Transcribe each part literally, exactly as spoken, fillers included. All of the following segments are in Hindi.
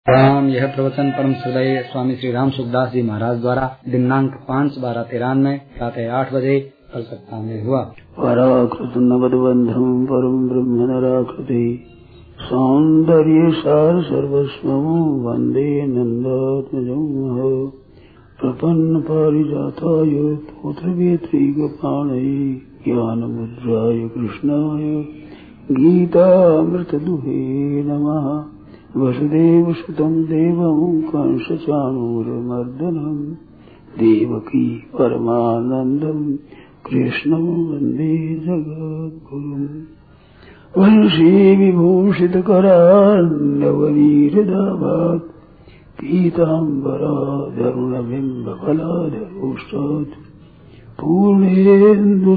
राम यह प्रवचन परम श्रद्धेय स्वामी श्री राम सुखदास जी महाराज द्वारा दिनांक पाँच बारह तिरानवे प्रातः आठ बजे कलकत्ता में हुआ। पराकृत नवदबंधम परम ब्रह्म नराकृति सौंदर्य सार सर्वस्व वंदे नंदात्मजं प्रपन्न पारिजाताय पुत्र वेत्री गोपाणये ज्ञान मुद्राय कृष्णाय गीतामृत दुहे नमः। वसुदेव सुतं देवं कंसचाणूरमर्दनं देवकी परमानंदं कृष्णं वंदे जगद्गुरुं। वंशी विभूषित करान्नवनीरदाभात् पीताम्बराधरुणबिम्बफलाधरोष्टात् पूर्णेन्दु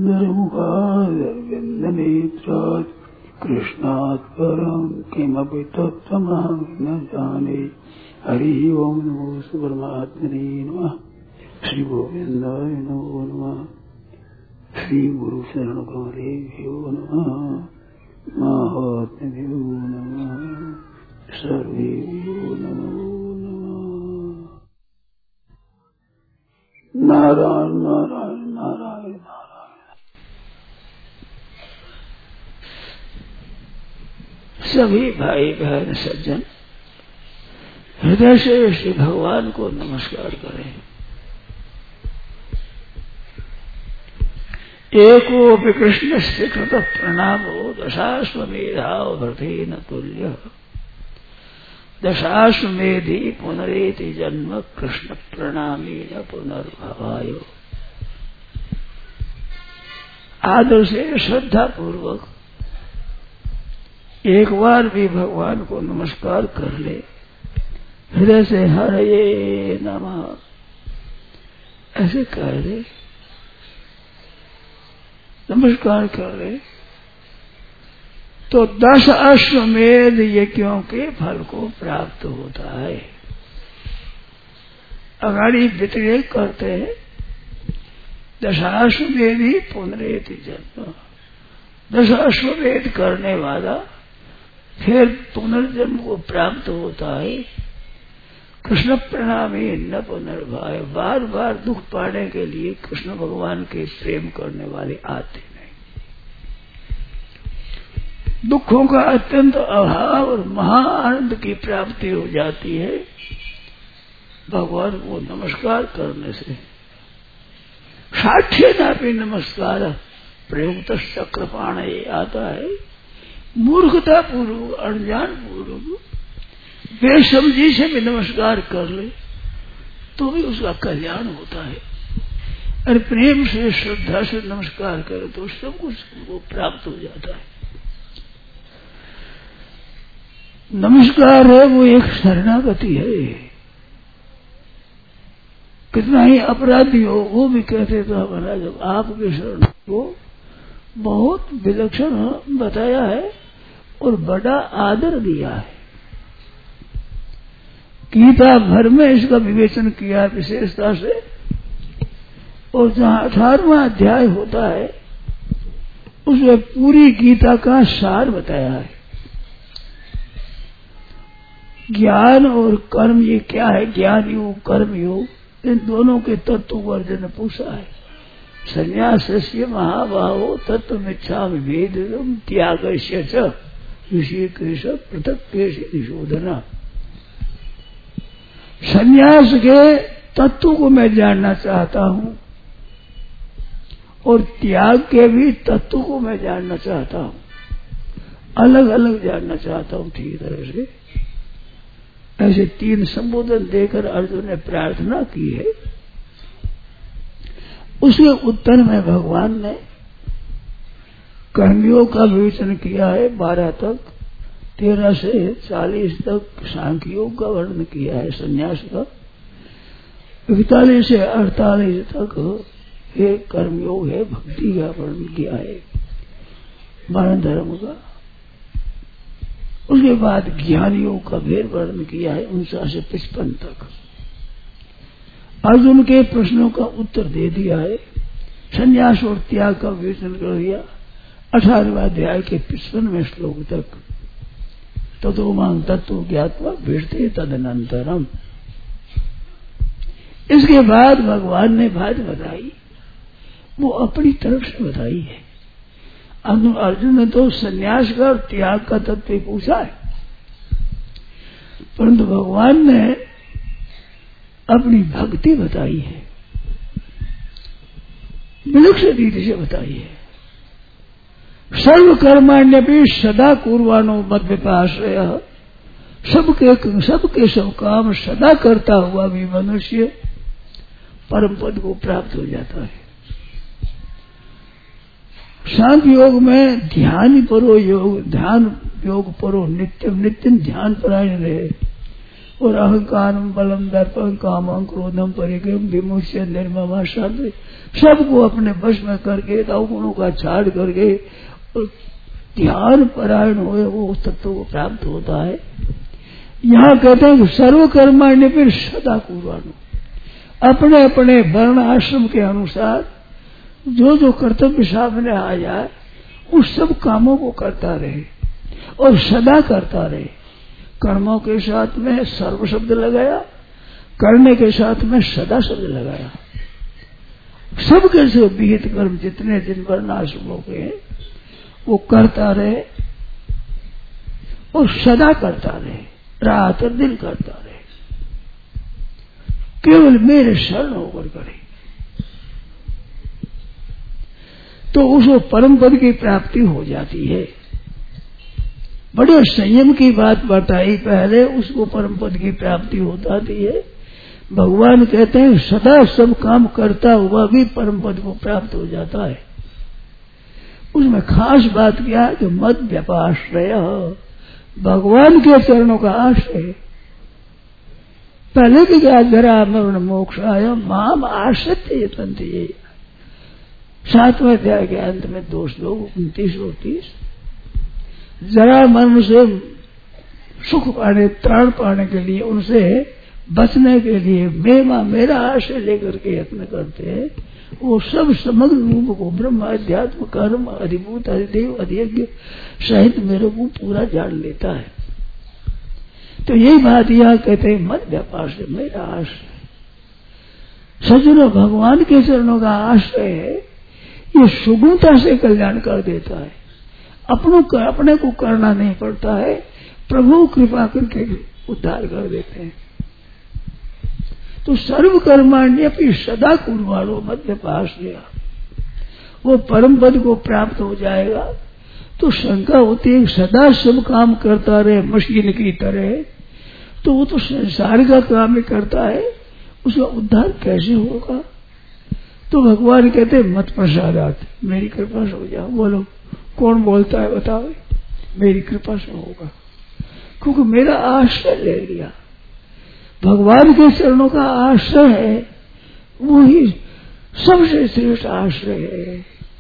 सुन्दरमुखादरविन्दनेत्रात् कृष्णात् परं किमपि तत्त्वमहं न जाने। हरि ओम नमो परमात्मने नमः। श्री गोविंदाय नमो नमः। श्री गुरु शरण गौरेभ्यो नमः। महात्म्यो नमः। सर्वेभ्यो नमो नमः। नारायण नारायण नारायण नारायण। सभी भाई बहन सज्जन हृदय से श्री भगवान को नमस्कार करें। एकोपि कृष्णस्य कृत प्रणामो दशाश्वमेधाव भृतेन तुल्यः। दशाश्वमेधि पुनरेति जन्म कृष्ण प्रणामी न पुनर्भवाय। आदर से श्रद्धा पूर्वक एक बार भी भगवान को नमस्कार कर ले। हृदय से हरे नमः ऐसे कह ले, नमस्कार कर ले तो दस अश्वमेध यज्ञों के फल को प्राप्त होता है। अगाड़ी व्यतिरेक करते हैं दशाश्वमेधि पुनरेति जन्म। दस अश्वमेध करने वाला फिर पुनर्जन्म को प्राप्त होता है। कृष्ण प्रणामी न पुनर्भाय। बार बार दुख पाने के लिए कृष्ण भगवान के प्रेम करने वाले आते नहीं। दुखों का अत्यंत अभाव और महाआनंद की प्राप्ति हो जाती है भगवान को नमस्कार करने से। साठ्य नापी नमस्कार प्रयुक्त चक्रपाण आता है। मूर्खता पूर्वक अनजान पूर्वक बेसमझी से भी नमस्कार कर ले तो भी उसका कल्याण होता है। और प्रेम से श्रद्धा से नमस्कार करे तो सब कुछ वो प्राप्त हो जाता है। नमस्कार है वो एक शरणागति है। कितना ही अपराधी हो वो भी कहते तो हमारा जब आपके शरण को बहुत विलक्षण बताया है और बड़ा आदर दिया है। गीता भर में इसका विवेचन किया विशेषता से। और जहाँ अठारहवां अध्याय होता है उसमें पूरी गीता का सार बताया है। ज्ञान और कर्म ये क्या है, ज्ञान योग कर्म योग इन दोनों के तत्व को अर्जुन ने पूछा है। संन्यासस्य महाबाहो तत्वमिच्छामि वेदितुम त्यागस्य च ऋषिकेश पृथक निशोधना। संन्यास के तत्व को मैं जानना चाहता हूँ और त्याग के भी तत्व को मैं जानना चाहता हूँ। अलग अलग जानना चाहता हूँ ठीक तरह से। ऐसे तीन संबोधन देकर अर्जुन ने प्रार्थना की है। उसके उत्तर में भगवान ने कर्मयोग का विवेचन किया है बारह तक। तेरह से चालीस तक सांख्य योग का वर्णन किया है संन्यास का। इकतालीस से अड़तालीस तक ये कर्मयोग है भक्ति का वर्णन किया है वर्ण धर्म का। उसके बाद ज्ञान योग का फिर वर्णन किया है उनचास से पचपन तक। अर्जुन के प्रश्नों का उत्तर दे दिया है। संन्यास और त्याग का विवेचन कर दिया अठारहवें अध्याय के पचपनवें श्लोक तक। ततो मांग तत्व ज्ञात्वा भिड़ते तदनंतरम। इसके बाद भगवान ने बात बताई, वो अपनी तरफ से बताई है। अर्जुन ने तो संन्यास का और त्याग का तत्व ही पूछा है, परंतु भगवान ने अपनी भक्ति बताई है, विलक्षण रीति से बताई है। सर्व कर्माण्य भी सदा कुर्वाणो मद विपाश्रय, सबके सबके सब काम सदा करता हुआ भी मनुष्य परम पद को प्राप्त हो जाता है। शांत योग में ध्यान परो योग, ध्यान योग परो नित्यम नित्यम ध्यान परायण रहे, और अहंकारम बलम दर्पम कामम क्रोधम परिक्रम विमुच्य निर्ममा शांति, सबको अपने वश में करके अवगुणों का छाड़ करके और ध्यान परायण हुए वो उस तत्व को प्राप्त होता है। यहाँ कहते हैं कि सर्व कर्माण्य फिर सदा कुर्वाणो, अपने अपने वर्ण आश्रम के अनुसार जो जो कर्तव्य सामने आ जाए उस सब कामों को करता रहे और सदा करता रहे। कर्मों के साथ में सर्व शब्द लगाया, करने के साथ में सदा शब्द लगाया। सबके से विहित कर्म जितने दिन वर्ण आश्रमों के हैं वो करता रहे और सदा करता रहे, रात और दिन करता रहे, केवल मेरे शरण होकर करे, तो उसको परम पद की प्राप्ति हो जाती है। बड़े संयम की बात बताई पहले, उसको परम पद की प्राप्ति हो जाती है। भगवान कहते हैं सदा सब काम करता हुआ भी परम पद को प्राप्त हो जाता है। उसमें खास बात क्या है कि मद व्यपाश्रय, भगवान के चरणों का आश्रय। पहले भी क्या, जरा मरण मोक्षाय माम आश्रित्य यतन्ते, सातवें अध्याय के अंत में दोष दो उनतीस और तीस, जरा मरण से सुख पाने त्राण पाने के लिए, उनसे बचने के लिए मेरा मेरा आश्रय लेकर के यत्न करते हैं। वो सब समग्र रूप को ब्रह्म अध्यात्म कर्म अधिभूत अधिदेव अधियज्ञ सहित मेरे को पूरा जान लेता है। तो यही बात यहाँ कहते हैं मत व्यापार से मेरा आश्रय। सज्जनों, भगवान के चरणों का आश्रय है, ये सुगमता से कल्याण कर देता है। अपनों कर, अपने को करना नहीं पड़ता है, प्रभु कृपा करके उद्धार कर देते हैं। तो सर्व कर्माण्य भी सदा कुर्वाणो मध्य पास गया, वो परम पद को प्राप्त हो जाएगा। तो शंका होती है सदा सब काम करता रहे मशीन की तरह, तो वो तो संसार का काम ही करता है, उसका उद्धार कैसे होगा? तो भगवान कहते मत प्रसादात, मेरी कृपा से हो जाओ। बोलो कौन बोलता है बताओ? मेरी कृपा से होगा, क्योंकि मेरा आश्रय ले लिया। भगवान के चरणों का आश्रय है, वो ही सबसे श्रेष्ठ आश्रय है।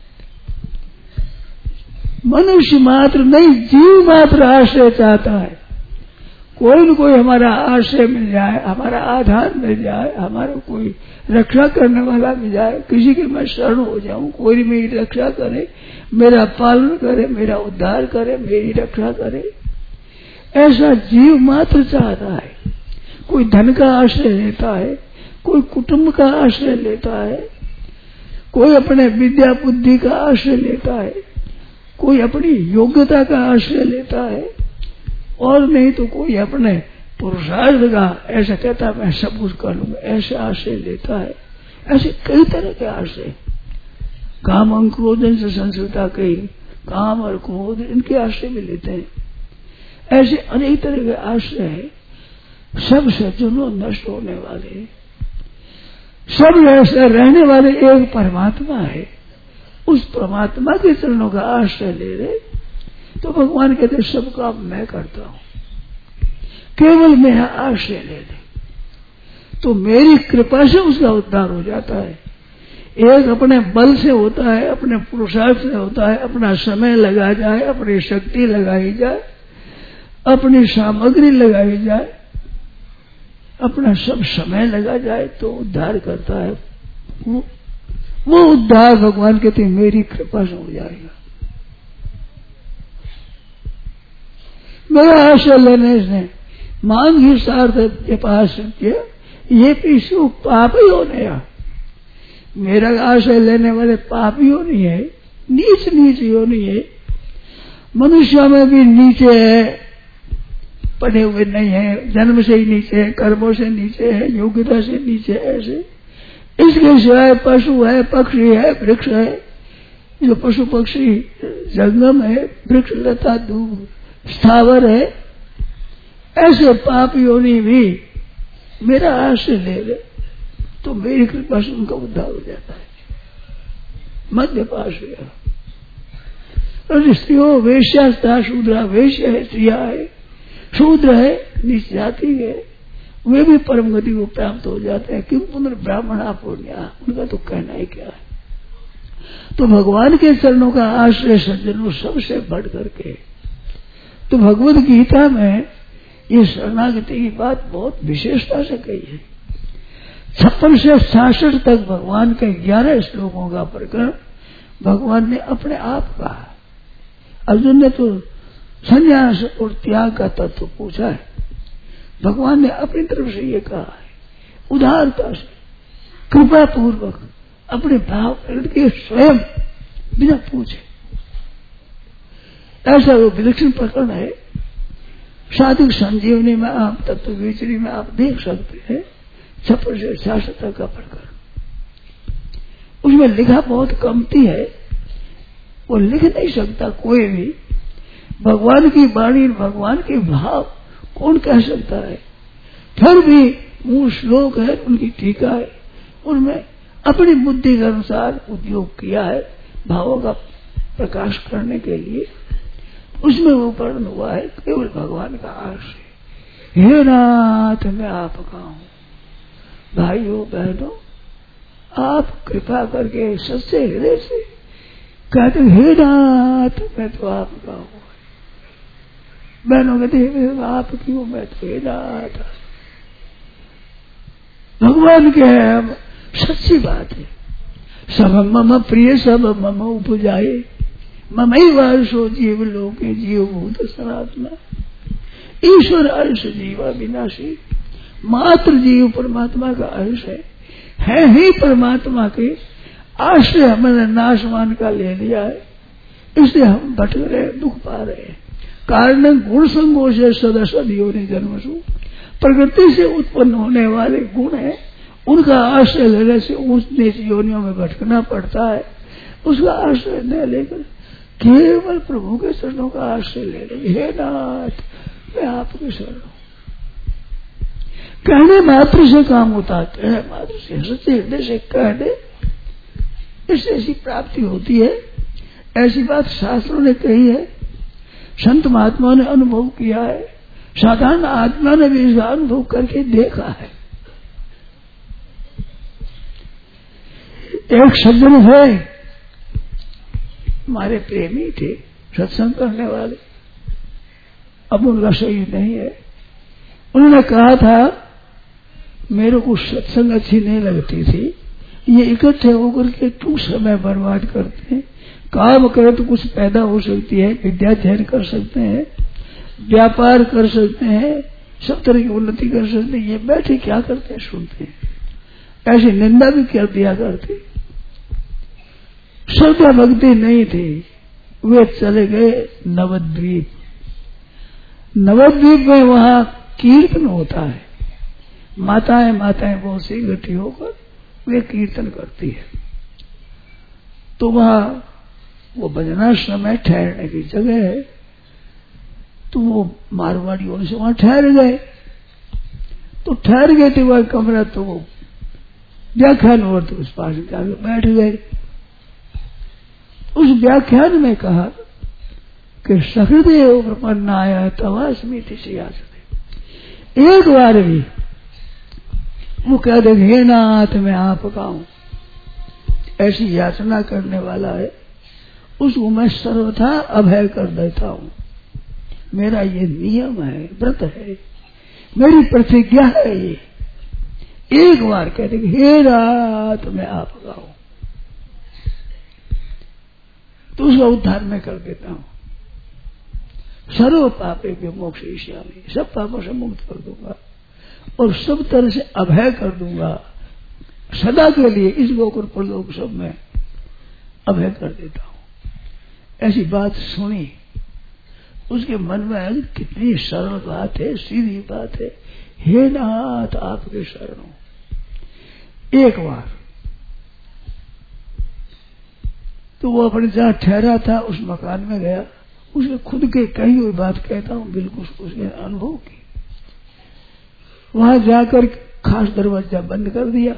मनुष्य मात्र नहीं, जीव मात्र आश्रय चाहता है। कोई न कोई हमारा आश्रय मिल जाए, हमारा आधार मिल जाए, हमारा कोई रक्षा करने वाला मिल जाए, किसी के मैं शरण हो जाऊं, कोई मेरी रक्षा करे, मेरा पालन करे, मेरा उद्धार करे, मेरी रक्षा करे, ऐसा जीव मात्र चाहता है। कोई धन का आश्रय लेता है, कोई कुटुंब का आश्रय लेता है, कोई अपने विद्या बुद्धि का आश्रय लेता है, कोई अपनी योग्यता का आश्रय लेता है, और नहीं तो कोई अपने पुरुषार्थ का, ऐसा कहता मैं सब कुछ कर लूंगा, ऐसे आश्रय लेता है। ऐसे कई तरह के आश्रय, काम और क्रोधन से संस्कृता कई काम और क्रोध इनके आश्रय भी लेते हैं। ऐसे अनेक तरह के आश्रय है, सब सज्जनों नष्ट होने वाले, सब ऐसे रहने वाले एक परमात्मा है। उस परमात्मा के चरणों का आश्रय ले रहे, तो भगवान कहते सब काम मैं करता हूं, केवल मेरा आश्रय ले ले, तो मेरी कृपा से उसका उद्धार हो जाता है। एक अपने बल से होता है, अपने पुरुषार्थ से होता है, अपना समय लगा जाए, अपनी शक्ति लगाई जाए, अपनी सामग्री लगाई जाए, अपना सब समय लगा जाए तो उद्धार करता है। वो, वो उद्धार भगवान कहते हैं मेरी कृपा से हो जाएगा। मेरा आश्रय लेने से मांग ही सार्थ व्यपास ये पीछू पाप ही होने मेरा आश्रय लेने वाले पापियों नहीं है, नीच नीच योनि है। मनुष्य में भी नीचे है, पढ़े हुए नहीं है, जन्म से ही नीचे है, कर्मों से नीचे है, योग्यता से नीचे है। ऐसे इसके सिवाय पशु है, पक्षी है, वृक्ष है। जो पशु पक्षी जंगम है, वृक्ष लता दूब स्थावर है, ऐसे पाप योनि भी मेरा आश्रय ले ले तो मेरी कृपा से उनका उद्धार हो जाता है। मध्य पास हुआ और स्त्रियों वेश्या शूद्रा, वेश्या है, स्त्रिया है, शूद्र है, नीच जाति है, वे भी परम गति को प्राप्त हो जाते हैं। किम पुनर्ब्राह्मणा पुण्या, उनका तो कहना ही क्या है। तो भगवान के चरणों का आश्रय सज्जनों सबसे बढ़ करके, तो भगवद गीता में ये शरणागति की बात बहुत विशेषता से कही है। छप्पन से सासठ तक भगवान के ग्यारह श्लोकों का प्रकरण भगवान ने अपने आप कहा। अर्जुन ने तो संन्यास और त्याग का तत्व पूछा है, भगवान ने अपनी तरफ से ये कहा है, उदारता से कृपा पूर्वक अपने भाव प्रकट किए स्वयं बिना पूछे। ऐसा वो विलक्षण प्रकरण है। साधु संजीवनी में आप तत्व विचरी में आप देख सकते हैं छप्पन से छियासठ तक का प्रकरण। उसमें लिखा बहुत कमती है, वो लिख नहीं सकता कोई भी। भगवान की वाणी, भगवान के भाव कौन कह सकता है। फिर भी मूल श्लोक है, उनकी टीका है, उनमें अपनी बुद्धि के अनुसार उपयोग किया है भावों का प्रकाश करने के लिए। उसमें वो वर्णन हुआ है केवल भगवान का आश्रय। हे नाथ मैं आपका हूं। भाइयों बहनों, आप कृपा करके सच्चे हृदय से कहते हे नाथ मैं तो आपका हूं। बहनों कहते हैं आपकी हूं मैं तो हे नाथ। भगवान के हम सच्ची बात है। सब मम प्रिय सब मम उपजाए, ममई वार्षो जीव लोके जीव भूत सनातना। ईश्वर अंश जीवा विनाशी, मात्र जीव परमात्मा का अंश है, है ही परमात्मा के आश्रय हमने नाशवान का ले लिया है, इसलिए हम भटक रहे, दुख पा रहे हैं। कारण गुण संगों से सदा सदियों ने जन्मसु, प्रकृति से उत्पन्न होने वाले गुण है, उनका आश्रय लेने से ऊंच नीच योनियों में भटकना पड़ता है। उसका आश्रय न लेकर केवल प्रभु के चरणों का आश्रय ले ले। हे नाथ मैं आपके शरण हूं। कहने मात्र से काम होता है, कहने मात्र से सच्चे हृदय से कह दे, इससे ऐसी प्राप्ति होती है। ऐसी बात शास्त्रों ने कही है, संत महात्मा ने अनुभव किया है, साधारण आत्मा ने भी इसका अनुभव करके देखा है। एक सज्जन है, हमारे प्रेमी थे, सत्संग करने वाले, अब उनका शरीर नहीं है। उन्होंने कहा था मेरे को सत्संग अच्छी नहीं लगती थी, ये इकट्ठे होकर के क्यों समय बर्बाद करते हैं। काम करें तो कुछ पैदा हो सकती है, विद्या अध्ययन कर सकते हैं, व्यापार कर सकते हैं, सब तरह की उन्नति कर सकते हैं, ये बैठे क्या करते हैं, सुनते हैं। ऐसी निंदा भी कर दिया करते। श्रद्धा भक्ति नहीं थी, वे चले गए नवद्वीप। नवद्वीप में वहां कीर्तन होता है, माताएं माताएं बहुत सी इकट्ठी होकर वे कीर्तन करती है। तो वहां वो भजनाश्रम है, ठहरने की जगह है, तो वो मारवाड़ी उनसे वहां ठहर गए। तो ठहर गए थे वह कमरा, तो वो व्याख्यान और तो उस पास जाकर बैठ गए। उस व्याख्यान में कहा कि सहृदय प्रपन्नाय तवास्मीति से याचते। एक बार भी वो कह दे हे नाथ मैं आपका हूं, ऐसी याचना करने वाला है, उसको मैं सर्वथा अभय कर देता हूं। मेरा ये नियम है, व्रत है, मेरी प्रतिज्ञा है। ये एक बार कहते हे नाथ मैं आपका हूं, तो उसका उद्धार मैं कर देता हूं। सर्व पापे के मोक्षयिष्यामि, सब पापों से मुक्त कर दूंगा और सब तरह से अभय कर दूंगा, सदा के लिए इस लोक और परलोक सब में अभय कर देता हूं। ऐसी बात सुनी, उसके मन में कितनी सरल बात है, सीधी बात है। हे नाथ आपके शरणों। एक बार तो वो अपने जहां ठहरा था उस मकान में गया, उसने खुद के कही हुई बात कहता हूं, बिल्कुल उसने अनुभव की। वहां जाकर खास दरवाजा बंद कर दिया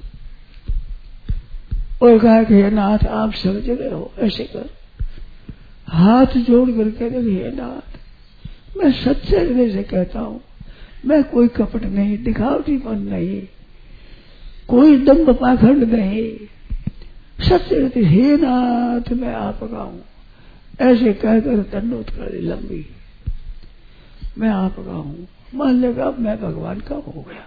और कहा कि हे नाथ आप सब जगह हो, ऐसे कर हाथ जोड़ कर कहते हे नाथ, मैं सच्चे हृदय से कहता हूं, मैं कोई कपट नहीं, दिखावटीपन नहीं, कोई दम्भ पाखंड नहीं, सच्चे हृदय हे नाथ मैं आपका हूं, ऐसे कहकर दंडोत कर दी लंबी, मैं आपका हूं। मान लेगा अब मैं भगवान का हो गया।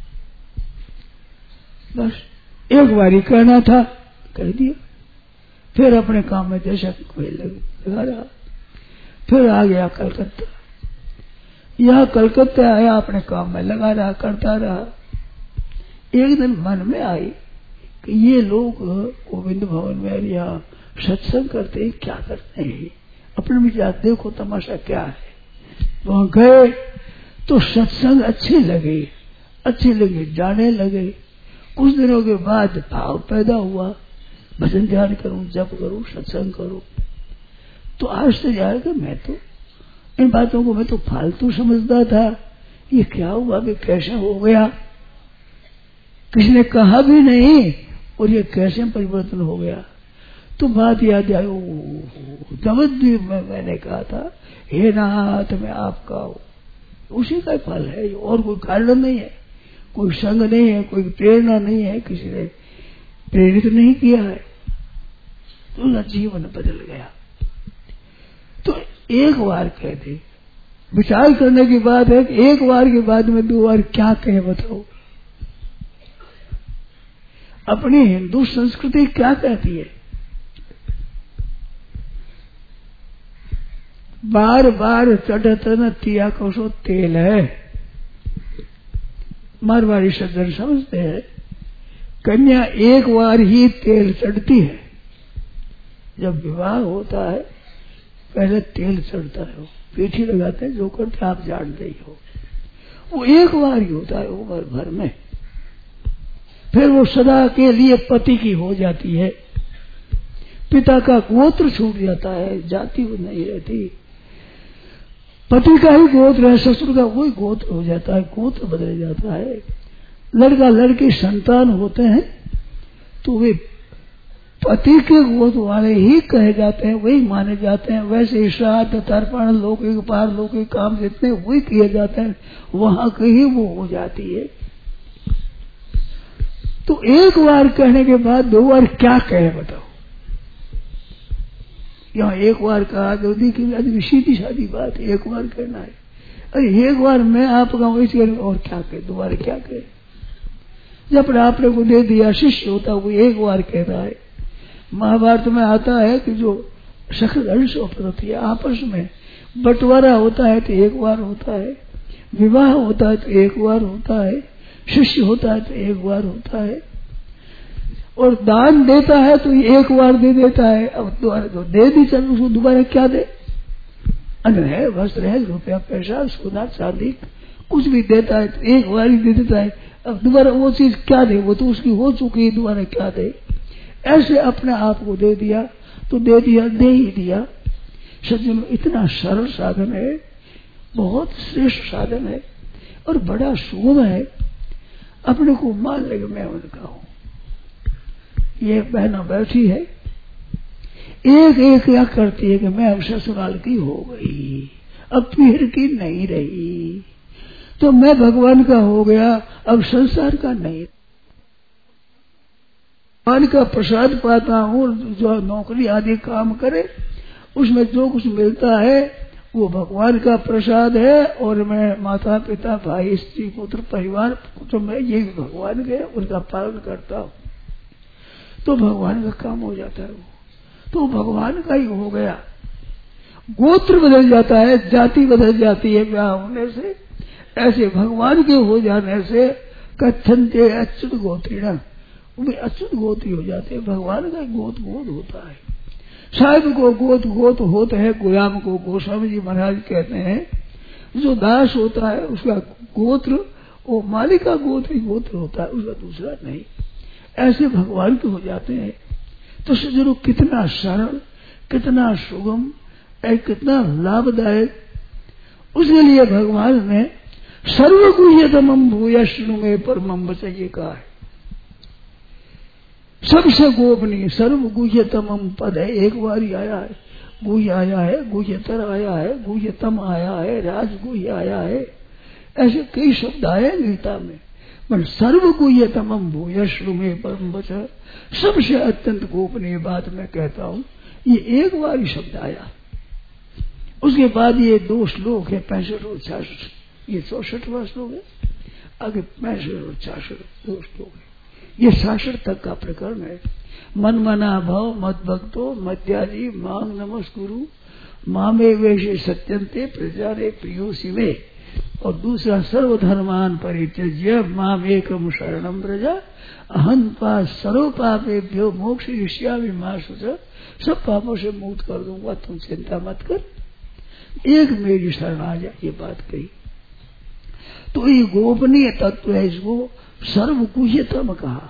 बस एक बारी कहना था, कह दिया। फिर अपने काम में जैसा कोई लगा रहा। फिर आ गया कलकत्ता, यह कलकत्ता आया, अपने काम में लगा रहा, करता रहा। एक दिन मन में आई कि ये लोग गोविंद भवन में यहाँ सत्संग करते हैं, क्या करते हैं, अपने विचार देखो तमाशा क्या है। वहां गए तो सत्संग अच्छे लगे, अच्छे लगे, जाने लगे। कुछ दिनों के बाद भाव पैदा हुआ, भजन ध्यान करूं, जप करूं, सत्संग करूं। तो आज से जाएगा, मैं तो इन बातों को मैं तो फालतू समझता था, ये क्या हुआ कि कैसे हो गया, किसी ने कहा भी नहीं और ये कैसे परिवर्तन हो गया। तो बात याद आई, नवद्वीप में मैंने कहा था हे नाथ मैं आपका हूं, उसी का फल है, और कोई कारण नहीं है, कोई संग नहीं है, कोई प्रेरणा नहीं है, किसी ने प्रेरित नहीं किया है, तो ना जीवन बदल गया। तो एक बार कह दे, विचार करने की बात है कि एक बार के बाद में दो बार क्या कहे बताओ। अपनी हिंदू संस्कृति क्या कहती है, बार बार चढ़त न तिया को सो तेल है। मारवाड़ी सज्जन समझते हैं, कन्या एक बार ही तेल चढ़ती है। जब विवाह होता है पहले तेल चढ़ता है, पीठी लगाते हैं, जो करते आप जानते ही हो, वो एक बार ही होता है उम्र भर में। फिर वो सदा के लिए पति की हो जाती है, पिता का गोत्र छूट जाता है, जाति वो नहीं रहती, पति का ही गोत्र है, ससुर का वही गोत्र हो जाता है, गोत्र बदल जाता है। लड़का लड़की संतान होते हैं तो वे पति के गोत्र वाले ही कहे जाते हैं, वही माने जाते हैं। वैसे श्राद्ध तर्पण लौकिक पारलौकिक काम जितने वही किए जाते हैं, वहां की ही वो हो जाती है। तो एक बार कहने के बाद दो बार क्या कहे बताओ। यहाँ एक बार कहा तो देखिए सीधी सादी बात है, एक बार कहना है। अरे एक बार मैं आपका वैसे और क्या कहे, दोबारा क्या कहे। जब आपने को दे दिया, शिष्य होता वो एक बार कहता है। महाभारत में आता है कि जो सखगण होती है आपस में बंटवारा होता है तो एक बार होता है, विवाह होता है तो एक बार होता है, शिष्य होता है तो एक बार होता है, और दान देता है तो एक बार दे देता है। अब दोबारा तो दे दी, चल उसको दोबारा क्या दे, अन्न है, वस्त्र है, रुपया पैसा, सोना चांदी कुछ भी देता है तो एक बार ही दे देता है। अब दोबारा वो चीज क्या दे, वो तो उसकी हो चुकी है, दोबारा क्या दे। ऐसे अपने आप को दे दिया तो दे दिया, दे ही दिया। सज्जनों इतना सरल साधन है, बहुत श्रेष्ठ साधन है और बड़ा सुगम है। अपने को मान लेगा मैं उनका हूं। ये बहना बैठी है, एक एक क्या करती है कि मैं अब ससुराल की हो गई, अब पीर की नहीं रही, तो मैं भगवान का हो गया, अब संसार का नहीं। भगवान का प्रसाद पाता हूँ, जो नौकरी आदि काम करे उसमें जो कुछ मिलता है वो भगवान का प्रसाद है, और मैं माता पिता भाई स्त्री पुत्र परिवार तो मैं ये भगवान के उनका पालन करता हूँ, तो भगवान का काम हो जाता है। वो तो भगवान का ही हो गया। गोत्र बदल जाता है, जाति बदल जाती है ब्याह होने से। ऐसे भगवान के हो जाने से कथनते अच्युत गोत्रीण, वो अच्युत गोत्री हो जाते हैं। भगवान का गोत गोत होता है। साहिब को गोत गोत होता है, गुलाम को गोस्वामी जी महाराज कहते हैं जो दास होता है उसका गोत्र वो मालिक का गोत्र ही गोत्र होता है, उसका दूसरा नहीं। ऐसे भगवान के हो जाते हैं। तो सज्जनों कितना सरल, कितना सुगम, कितना लाभदायक। उसके लिए भगवान ने सर्वगुह्यतमं भूय शृणु मे परमं वचन ये कहा है। सबसे गोपनीय सर्वगुह्यतमं पद है, एक बार ही आया है। गुह्य आया है, गुह्यतर आया है, गुह्यतम आया है, राजगुह्य आया है, ऐसे कई शब्द आए गीता में। पर सर्वगुह्यतमं भूय शृणु मे परमं वचन, सबसे अत्यंत गोपनीय बात मैं कहता हूं, ये एक बार ही शब्द आया। उसके बाद ये दो श्लोक है, पैंसठ और छियासठ, ये चौसठवां श्लोक है, आगे पैंसठ और छियासठ दो श्लोक है। ये सासठ तक का प्रकरण है। मन मना भव मत भक्तो मध्याजी मांग नमस्कुरु मामे वेशे सत्यंते प्रजा रे प्रियोसी में। और दूसरा सर्वधर्मान परित्यज्य माम एकम शरणम प्रजा अहं पास सर्व पापेभ्यो मोक्षयिष्यामि मा शुच, सब पापों से मुक्त कर दूंगा, तुम चिंता मत कर, एक मेरी शरण आ जा, ये बात कही। तो ये गोपनीय तत्व है, इसको सर्वगुह्यतम कहा।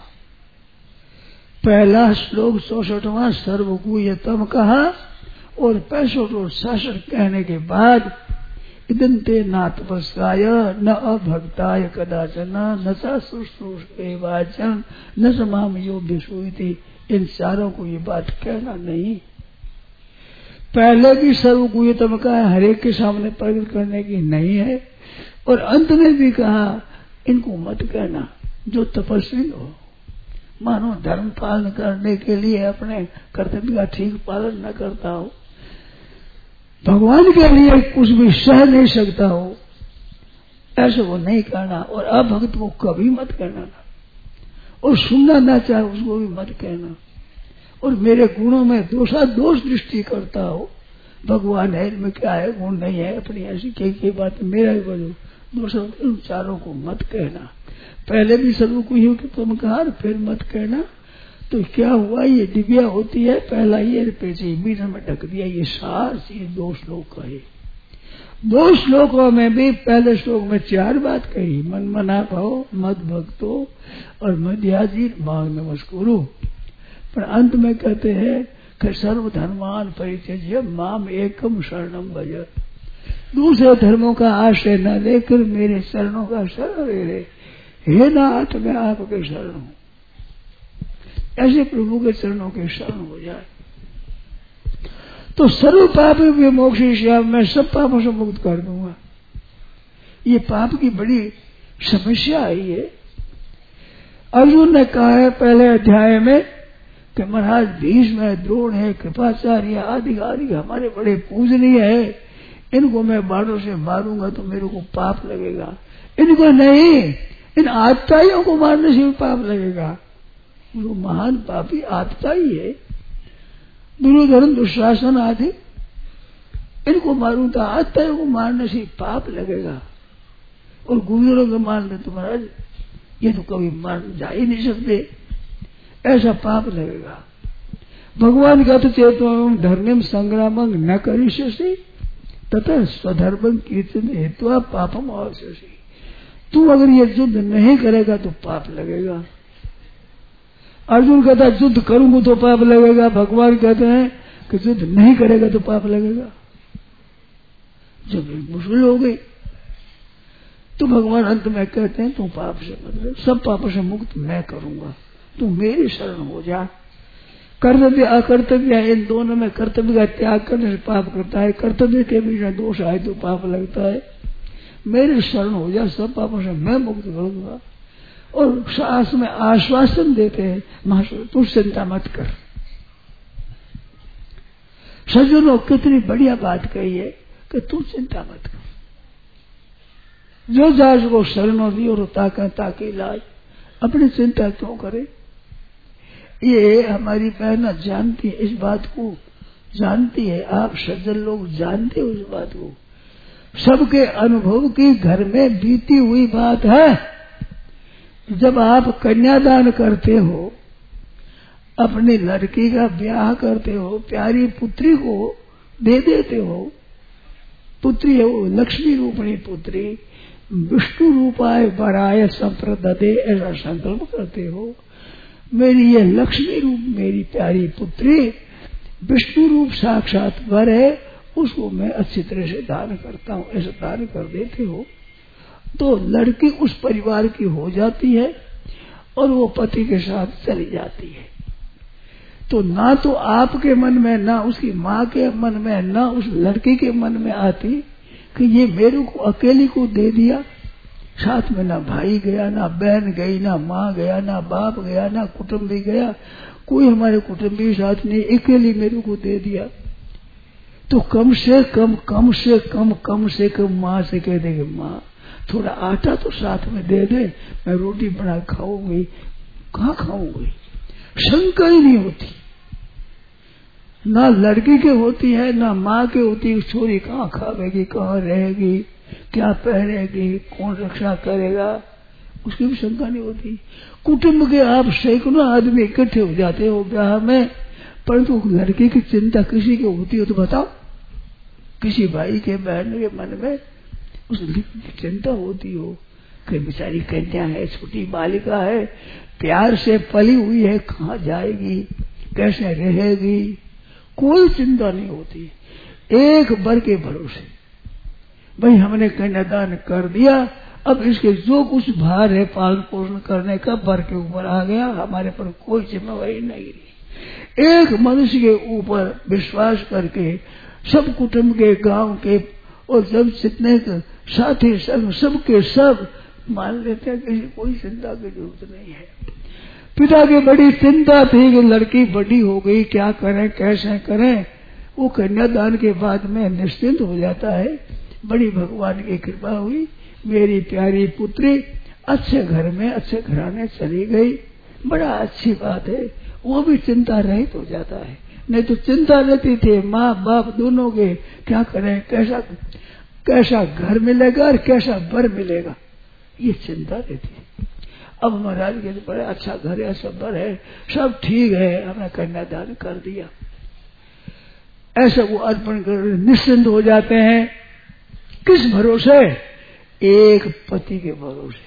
पहला श्लोक चौसठवां सर्वगुह्यतम कहा और पैंसठ और सासठ कहने के बाद इदंते न तपस्काय न अभक्ताय कदाचन न सा शुश्रूषे वाचन न समाम यो विश्वती, इन चारों को ये बात कहना नहीं। पहले भी सर्वगुह्यतम कहा, हरेक के सामने प्रकट करने की नहीं है, और अंत में भी कहा इनको मत कहना जो तपस्वी हो, मानो धर्म पालन करने के लिए अपने कर्तव्य का ठीक पालन न करता हो, भगवान के लिए कुछ भी सह नहीं सकता हो, ऐसे वो नहीं करना। और अभक्त को कभी मत कहना, और सुनना ना चाहे उसको भी मत कहना। और मेरे गुणों में दोषा दोष दृष्टि करता हो, भगवान है इनमें क्या है, गुण नहीं है, अपनी ऐसी कई कई बात मेरा ही बजो दोषों, उन चारों को मत कहना। पहले भी सर्व को ही तुम कहा, फिर मत कहना। तो क्या हुआ, ये दिव्या होती है, पहला ये पेचे मीटर में ढक दिया, ये सार ये दो श्लोक कहे। दो श्लोकों में भी पहले श्लोक में चार बात कही, मन मना भाव मत भक्तो और मध्याजी मांग नमस्कुरु, पर अंत में कहते हैं कि सर्वधर्मान परित्यज्य माम एकम शरणम भज, दूसरे धर्मों का आश्रय न लेकर मेरे शरणों का शरण ले ले। हे नाथ मैं आपके शरण हूं, ऐसे प्रभु के चरणों के शरण हो जाए तो सर्व पाप भी मोक्षयिष्यामि, मैं सब पापों से मुक्त कर दूंगा। ये पाप की बड़ी समस्या है। ये अर्जुन ने कहा है पहले अध्याय में कि महाराज भीष्म है, द्रोण है, कृपाचार्य आदि आदि हमारे बड़े पूजनीय है, इनको मैं बाणों से मारूंगा तो मेरे को पाप लगेगा। इनको नहीं, इन आतताइयों को मारने से भी पाप लगेगा। वो महान पापी आतताई है, दुर्योधन दुशासन आदि, इनको मारूं तो आतताइयों को मारने से पाप लगेगा। और गुरुजनों को मारने तो महाराज ये तो कभी मार जा ही नहीं सकते, ऐसा पाप लगेगा। भगवान का तो चेतो धर्म संग्राम न करिष्यसि तथा स्वधर्म कीर्तन हेतु पापम आवश्यसी, तू अगर ये युद्ध नहीं करेगा तो पाप लगेगा। अर्जुन कहता है युद्ध करूंगा तो पाप लगेगा, भगवान कहते हैं कि युद्ध नहीं करेगा तो पाप लगेगा। जब मुश्किल हो गई तो भगवान अंत में कहते हैं तू पाप से मतलब सब पापों से मुक्त मैं करूंगा, तू मेरी शरण हो जा। कर्तव्य अकर्तव्य इन दोनों में कर्तव्य का त्याग करने से पाप करता है, कर्तव्य के बीच में दोष आए तो पाप लगता है। मेरे शरण हो जा, सब पापों से मैं मुक्त करूंगा। और सास में आश्वासन देते हैं महाशय तू चिंता मत कर। सज्जनों कितनी बढ़िया बात कही है कि तू चिंता मत कर, जो जाज को शरणों दी और ताका ताके इलाज, अपनी चिंता क्यों करे। ये हमारी बहना जानती है इस बात को, जानती है, आप सज्जन लोग जानते हो इस बात को। सबके अनुभव की घर में बीती हुई बात है। जब आप कन्यादान करते हो, अपनी लड़की का ब्याह करते हो, प्यारी पुत्री को दे देते हो, पुत्री है वो लक्ष्मी रूपणी पुत्री, विष्णु रूपाय वराय संप्रददे, ऐसा संकल्प करते हो। मेरी ये लक्ष्मी रूप मेरी प्यारी पुत्री विष्णु रूप साक्षात वर है, उसको मैं अच्छी तरह से दान करता हूँ, ऐसा दान कर देते हो तो लड़की उस परिवार की हो जाती है और वो पति के साथ चली जाती है। तो ना तो आपके मन में, ना उसकी माँ के मन में, ना उस लड़की के मन में आती कि ये मेरे को अकेली को दे दिया, साथ में ना भाई गया, ना बहन गई, ना माँ गया, ना बाप गया, ना कुटुंबी गया, कोई हमारे कुटुंबी साथ नहीं, अकेली मेरे को दे दिया। तो कम से कम कम से कम कम से कम माँ से कह देंगे, माँ थोड़ा आटा तो साथ में दे दे, मैं रोटी बना खाऊंगी। कहाँ खाऊंगी? शंका ही नहीं होती, ना लड़की के होती है ना माँ के होती है। छोरी कहाँ खावेगी, कहाँ रहेगी, क्या पहनेगी, कौन रक्षा करेगा, उसकी भी शंका नहीं होती। कुटुंब के आप सैकड़ों आदमी इकट्ठे हो जाते हो ब्याह में, परंतु लड़की की चिंता किसी की होती हो तो बताओ? किसी भाई के बहन के मन में उस चिंता होती हो कि बेचारी कन्या है, छोटी बालिका है, प्यार से पली हुई है, कहाँ जाएगी, कैसे रहेगी, कोई चिंता नहीं होती। एक बर के भरोसे भाई हमने कन्यादान कर दिया, अब इसके जो कुछ भार है पालन पोषण करने का बर के ऊपर आ गया, हमारे पर कोई जिम्मेवारी नहीं रही। एक मनुष्य के ऊपर विश्वास करके सब कुटुंब के, गांव के और जब जितने साथी संग सबके सब मान लेते हैं कि कोई चिंता की जरूरत नहीं है। पिता की बड़ी चिंता थी कि लड़की बड़ी हो गई, क्या करें कैसे करें। वो कन्यादान के बाद में निश्चिंत हो जाता है। बड़ी भगवान की कृपा हुई, मेरी प्यारी पुत्री अच्छे घर में अच्छे घराने चली गई, बड़ा अच्छी बात है। वो भी चिंता रहित हो जाता है, नहीं तो चिंता रहती थी माँ बाप दोनों के, क्या करें, कैसा कैसा घर मिलेगा और कैसा बर मिलेगा, ये चिंता रहती है। अब महाराज के बड़ा अच्छा घर है, सब बर है, सब ठीक है, हमने कन्यादान कर दिया, ऐसा वो अर्पण कर निश्चिंत हो जाते हैं। किस भरोसे? एक पति के भरोसे।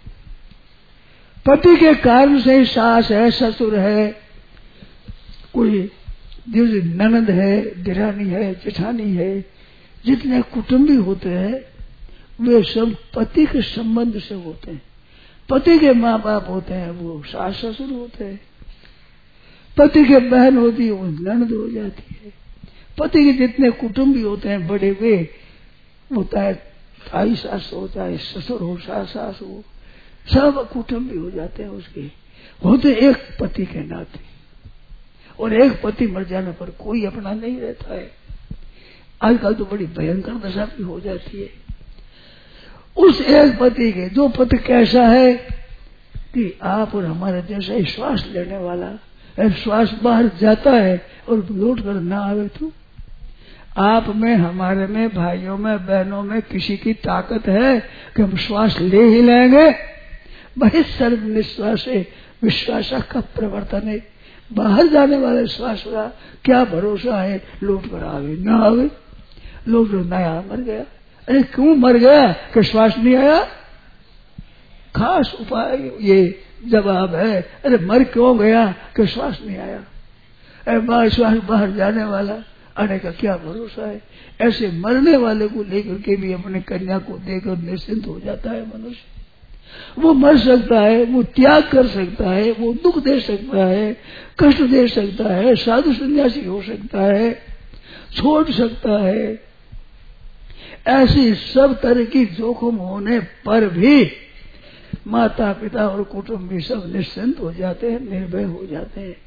पति के कारण से सास है, ससुर है, कोई ननद है, दिरानी है, जेठानी है, जितने कुटुंबी होते हैं वे सब पति के संबंध से होते हैं। पति के माँ बाप होते हैं वो सास ससुर होते हैं, पति के बहन होती है वो ननद हो जाती है, पति के जितने कुटुंबी होते हैं बड़े वे होता है ताई सास होता है, ससुर हो, सास सास हो, सब कुटुंबी हो जाते हैं उसके, होते एक पति के नाते। और एक पति मर जाने पर कोई अपना नहीं रहता है। आजकल तो बड़ी भयंकर दशा भी हो जाती है। उस एक पति के, जो पति कैसा है कि आप और हमारे जैसा ही श्वास लेने वाला, श्वास बाहर जाता है और लौट कर ना आवे तो आप में, हमारे में, भाइयों में, बहनों में किसी की ताकत है कि हम श्वास ले ही लेंगे? भाई सर्व निश्वास है, विश्वास का प्रवर्तन है, बाहर जाने वाले श्वास का क्या भरोसा है, लौट कर आवे ना आवे। लौट कर नया मर गया, अरे क्यों मर गया कि श्वास नहीं आया? खास उपाय ये जवाब है, अरे मर क्यों गया कि श्वास नहीं आया? अरे बाहर श्वास बाहर जाने वाला आने का क्या भरोसा है? ऐसे मरने वाले को लेकर के भी अपने कन्या को देकर निश्चिंत हो जाता है मनुष्य। वो मर सकता है, वो त्याग कर सकता है, वो दुख दे सकता है, कष्ट दे सकता है, साधु सन्यासी हो सकता है, छोड़ सकता है। ऐसी सब तरह की जोखिम होने पर भी माता पिता और कुटुंबी सब निश्चिंत हो जाते हैं, निर्भय हो जाते हैं।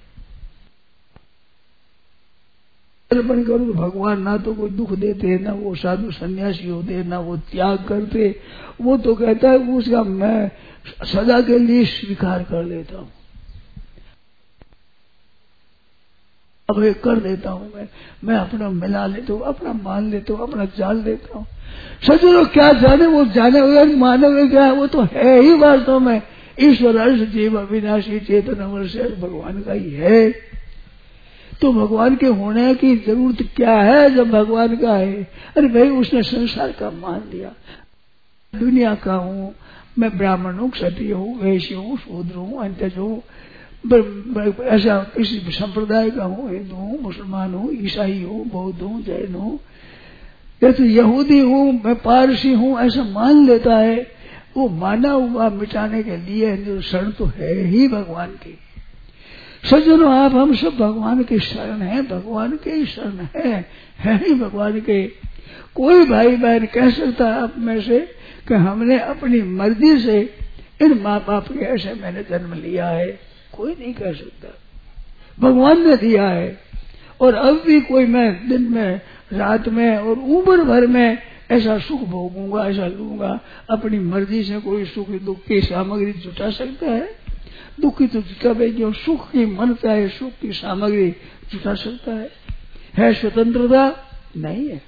अर्पण करो तो भगवान ना तो कोई दुख देते, ना वो साधु सन्यासी होते, ना वो त्याग करते। वो तो कहता है उसका मैं सदा के लिए स्वीकार कर लेता हूँ। अब ये कर देता हूँ मैं मैं अपना मिला लेता हूँ, अपना मान लेता हूँ, अपना जान लेता हूँ। सज्जनों क्या जाने, वो जाने वगैरह मानव क्या है, वो तो है ही वास्तव में ईश्वर अर्श जीव अविनाशी चेतन अमर से भगवान का ही है। तो भगवान के होने की जरूरत क्या है जब भगवान का है? अरे भाई उसने संसार का मान लिया, दुनिया का हूँ मैं, ब्राह्मण हूँ, क्षत्रिय हूँ, वैश्य हूँ, शूद्र हूँ, अंत्यज हूँ, ऐसा किसी संप्रदाय का हूँ, हिंदू हूँ, मुसलमान हूँ, ईसाई हूँ, बौद्ध हूँ, जैन हूँ, या तो यहूदी हूँ, मैं पारसी हूँ, ऐसा मान लेता है। वो माना हुआ मिटाने के लिए जो शरण तो है ही भगवान की। सज्जनों आप हम सब भगवान के शरण है, भगवान के ही शरण है, है ही भगवान के। कोई भाई बहन कह सकता है आप में से कि हमने अपनी मर्जी से इन माँ बाप के ऐसे मैंने जन्म लिया है, कोई नहीं कह सकता, भगवान ने दिया है। और अब भी कोई मैं दिन में रात में और उम्र भर में ऐसा सुख भोगूंगा, ऐसा लूंगा, अपनी मर्जी से कोई सुख दुख की सामग्री जुटा सकता है? दुखी तो जुटावे क्यों, सुख की मनता है, सुख की सामग्री जुटा सकता है? है स्वतंत्रता? नहीं है।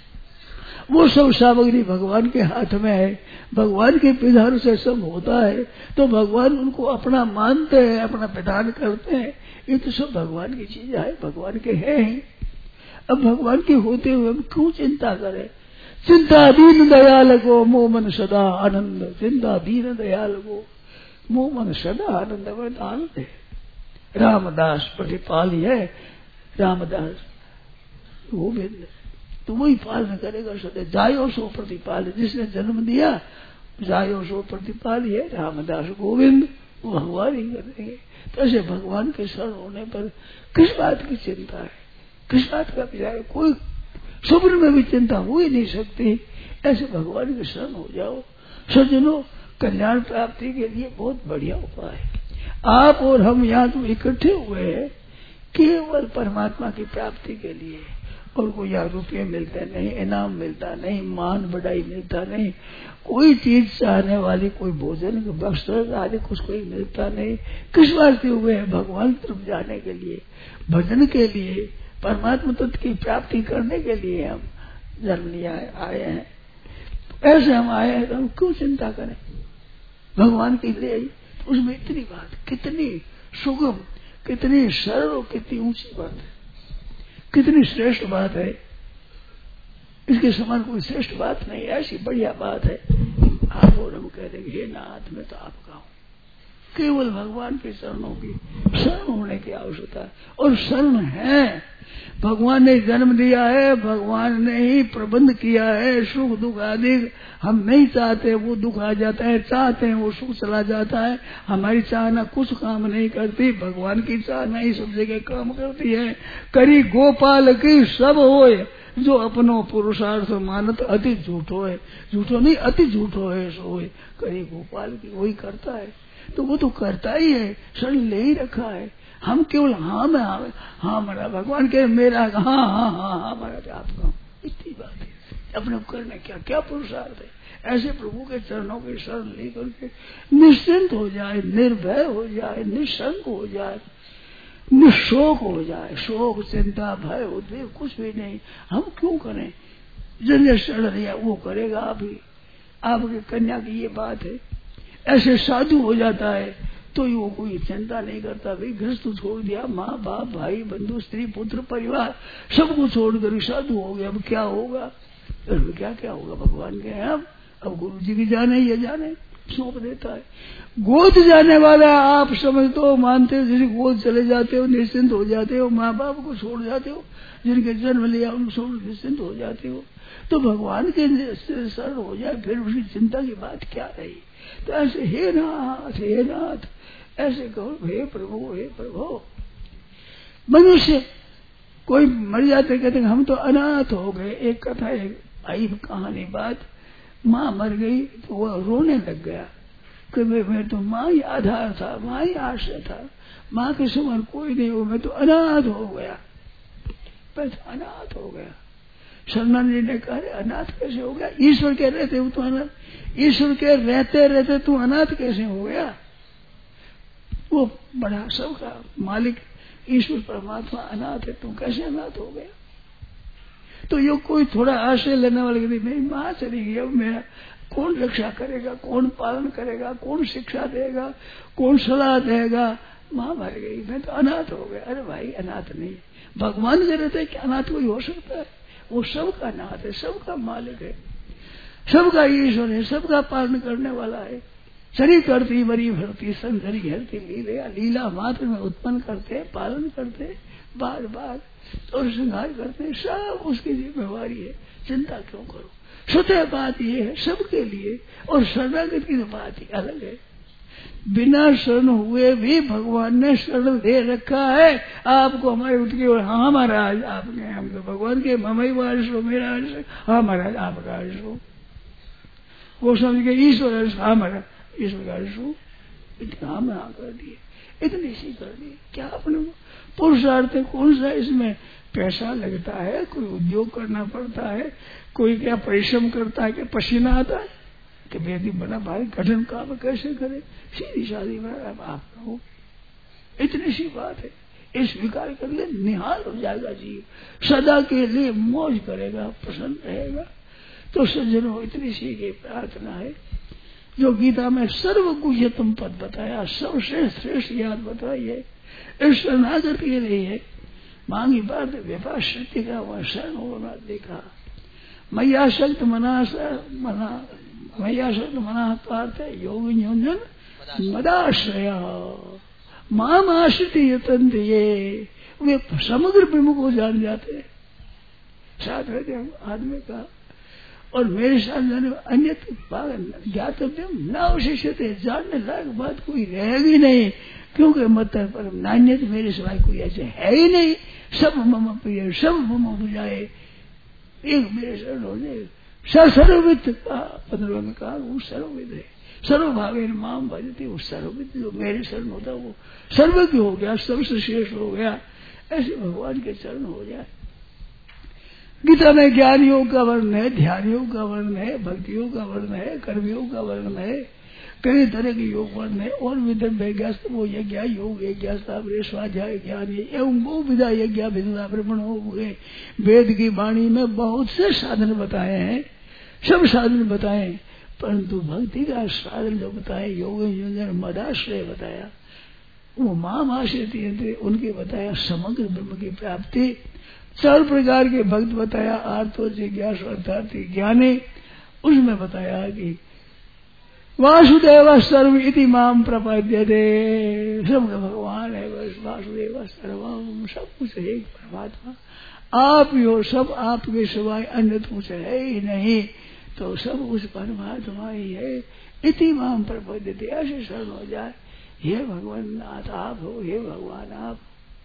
वो सब सामग्री भगवान के हाथ में है, भगवान के विधान से सब होता है। तो भगवान उनको अपना मानते हैं, अपना विधान करते हैं, ये तो सब भगवान की चीज है, भगवान के है ही। अब भगवान के होते हुए हम क्यों चिंता करें? चिंता दीन दयाल को मोह मन सदा आनंद, चिंता दीन दयाल को मोह मन सदा आनंद। आनंद है रामदास प्रतिपाल है, रामदास गोविंद तो वही पालन करेगा सदा। जायो सो प्रतिपाल, जिसने जन्म दिया जायो सो प्रतिपाल है, रामदास गोविंद वो भगवान ही करेंगे। तो ऐसे भगवान के शरण होने पर किस बात की चिंता है, किस बात का विचार? कोई स्वप्न में भी चिंता हो ही नहीं सकती। ऐसे भगवान के शरण हो जाओ। सज्जनों कल्याण प्राप्ति के लिए बहुत बढ़िया उपाय है। आप और हम यहाँ तो इकट्ठे हुए हैं केवल परमात्मा की प्राप्ति के लिए, और कोई यहाँ रुपये मिलते नहीं, इनाम मिलता नहीं, मान बढ़ाई मिलता नहीं, कोई चीज चाहने वाली, कोई भोजन वस्त्र आदि कुछ कोई मिलता नहीं। किस वास्ते हुए हैं? भगवान तरफ जाने के लिए, भजन के लिए, परमात्मा तत्व की प्राप्ति करने के लिए हम जन्म लिया आए हैं। ऐसे हम आए हैं तो हम क्यों चिंता करें? भगवान के लिए उसमें इतनी बात, कितनी सुगम, कितनी सरल और कितनी ऊंची बात है, कितनी श्रेष्ठ बात है। इसके समान कोई श्रेष्ठ बात नहीं, ऐसी बढ़िया बात है। आप और हम कह देंगे हे नाथ मैं तो आपका हूं। केवल भगवान के शरणों की शरण होने की आवश्यकता है। और शरण है, भगवान ने जन्म दिया है, भगवान ने ही प्रबंध किया है। सुख दुख आदि हम नहीं चाहते, वो दुख आ जाता है, चाहते हैं वो सुख चला जाता है। हमारी चाहना कुछ काम नहीं करती, भगवान की चाहना ही सब जगह काम करती है। करी गोपाल की सब होए, जो अपनो पुरुषार्थ मानत अति झूठो है, झूठो नहीं अति झूठो है सो होए। करी गोपाल की वही करता है, तो वो तो करता ही है, शरण ले ही रखा है। हम केवल हाँ में हाँ हाँ मरा, भगवान कहे मेरा हाँ हाँ हाँ हाँ मरा आपका, इतनी बात है। अपने करने क्या क्या पुरुषार्थ है? ऐसे प्रभु के चरणों की शरण लेकर के निश्चिंत हो जाए, निर्भय हो जाए, निशंक हो जाए, निशोक हो जाए। शोक चिंता भय उद्वेग कुछ भी नहीं। हम क्यों करें? जिन्हें शरण लिया वो करेगा। अभी आपकी कन्या की ये बात है, ऐसे साधु हो जाता है तो वो कोई चिंता नहीं करता। भाई गृहस्थ छोड़ दिया, माँ बाप भाई बंधु स्त्री पुत्र परिवार सबको छोड़कर साधु हो गया। अब क्या होगा? अब क्या क्या होगा? भगवान के अब अब गुरु जी भी जाने, ये जाने, सौंप देता है। गोद जाने वाला आप समझते हो, मानते हो, जिसे गोद चले जाते हो निश्चिंत हो जाते हो, माँ बाप को छोड़ जाते हो, जिनके जन्म लिया उनको छोड़ निश्चिंत हो जाते हो। तो भगवान के शरण हो जाए फिर उसकी चिंता की बात क्या रही? तो ऐसे हे नाथ हे नाथ ऐसे कहो, हे प्रभु हे प्रभु। मनुष्य कोई मर जाते कहते हम तो अनाथ हो गए। एक कथा एक आई कहानी बात, माँ मर गई तो वो रोने लग गया कि मैं तो माँ ही आधार था, माँ ही आश्रय था, माँ के समान कोई नहीं हो, मैं तो अनाथ हो गया, मैं तो अनाथ हो गया। शरणानंद जी ने कहा अनाथ कैसे हो गया? ईश्वर के रहते हो तो अनाथ, ईश्वर के रहते रहते तू अनाथ कैसे हो गया? वो बड़ा सबका मालिक ईश्वर परमात्मा अनाथ है, तुम कैसे अनाथ हो गया? तो ये कोई थोड़ा आश्रय लेने वाले कहते नहीं, माँ चली गई, अब मेरा कौन रक्षा करेगा, कौन पालन करेगा, कौन शिक्षा देगा, कौन सलाह देगा? माँ मर गई, मैं तो अनाथ हो गया। अरे भाई अनाथ नहीं, भगवान कह रहे थे कि अनाथ कोई हो सकता है? वो सबका नाथ है, सबका मालिक है, सबका ईश्वर है, सबका पालन करने वाला है। शरीर करती बड़ी भरती संधरी घेरती लीला, लीला मात्र में उत्पन्न करते, पालन करते, बार बार और श्रृंगार करते, सब उसकी जिम्मेवारी है। चिंता क्यों करो? स्वतः बात ये है सबके लिए, और शरणागत की तो बात ही अलग है। बिना शरण हुए भी भगवान ने शरण दे रखा है आपको। हमारे उठके और हाँ महाराज आपने, हम तो भगवान के ममई वारिस हो, मेरा अंश, हाँ महाराज आपका अंश हो। वो समझ के ईश्वर अंश, हाँ महाराज ईश्वर का अंश हो। इतना मना कर दिए, इतनी सी कर दी। क्या अपने पुरुषार्थ कौन सा इसमें पैसा लगता है? कोई उद्योग करना पड़ता है, कोई क्या परिश्रम करता है, क्या पसीना आता है कि बेटी बना भाई कठिन काम कैसे करे? सीधी शादी में आप हो, इतनी सी बात है। इस स्वीकार कर ले, निहाल हो जाएगा जीव, सदा के लिए मौज करेगा, प्रसन्न रहेगा। तो सज्जनों इतनी सी की प्रार्थना है जो गीता में सर्व गुह्यतम पद बताया, सर्वश्रेष्ठ श्रेष्ठ याद बताई है, इस शरणागत के लिए है। मांगी बात व्यपार शक्ति का वह शरण होना देखा। मैया शक्त मना मना मैया शक्त मना पार्थ योग योजन मदाश्रया माम आश्रित यतन ये, वे समग्र विमुख को जान जाते साथ रहते आदमी का। और मेरे साथ जाने अन्य ज्ञातव्य न अवशिष्यते, जानने लायक बात कोई रहेगी नहीं, क्योंकि मत परम नान्यत, मेरे सिवाय कोई ऐसे है ही नहीं। सब मम प्रिय, सब मम बुझाए, एक मेरे शरण हो जाए। सर्वविद का पंद्रह में कहा वो सर्वविद है, सर्वभावे माम भजती, वो सर्वविद जो मेरे शरण होता वो सर्वज्ञ हो गया, सबसे श्रेष्ठ हो गया। ऐसे भगवान के चरण हो जाए। गीता में ज्ञान योग का वर्ण है, ध्यान योग का वर्ण है, भक्ति योग का वर्ण है, कर्म योग का वर्ण है, कई तरह के योग वर्ण है। और विदर्भ वो यज्ञ योग यज्ञ स्वाध्याय ज्ञान एवं वो विदा यज्ञ भिन्ना ब्रह्मण हो गए। वेद की वाणी में बहुत से साधन बताए हैं, सब साधन बताए, परंतु भक्ति का साधन जो बताए योग योजन मदाश्रय बताया, वो माम आश्रित उनके बताया समग्र ब्रह्म की प्राप्ति। चार प्रकार के भक्त बताया, आर्तो जिज्ञासु ज्ञाने, उसमें बताया कि वासुदेव सर्व इति माम प्रपद्यते, सब भगवान है, बस वासुदेव सर्वम, सब कुछ है एक परमात्मा, आप ही हो, सब आपके सिवाय अन्य कुछ है ही नहीं, तो सब उस परमात्मा ही है। इति माम प्रपद्यते, ऐसे शरण हो जाए, हे भगवान नाथ आप हो, हे भगवान आप।